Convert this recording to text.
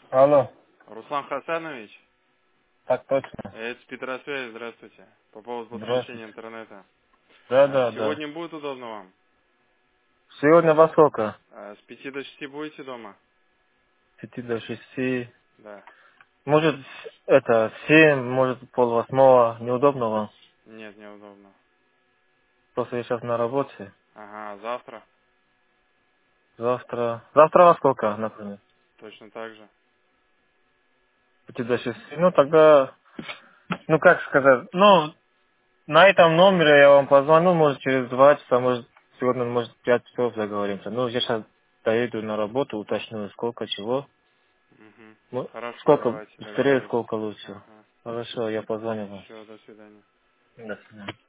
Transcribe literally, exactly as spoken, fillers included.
Алло, Руслан Хасанович, так точно. это Петросвязь, здравствуйте. По поводу подключения Здравствуйте. интернета. Да, А, да, да. Сегодня будет удобно вам? Сегодня во сколько? А, С пяти до шести будете дома? С пяти до шести. Да. Может, это, в семь, может, пол восьмого. Неудобно вам? Нет, неудобно. Просто я сейчас на работе. Ага, а завтра? Завтра. Завтра во сколько, например? Точно так же. С пяти до шести. Ну, тогда, ну, как сказать, ну, на этом номере я вам позвоню, может, через два часа, может, сегодня, может, в пять часов заговоримся. Ну, я сейчас доеду на работу, уточню, сколько, чего. Угу. Ну, Хорошо, сколько давайте быстрее, договорились. сколько лучше. Ага. Хорошо, я позвоню вам. Все, до свидания. До свидания.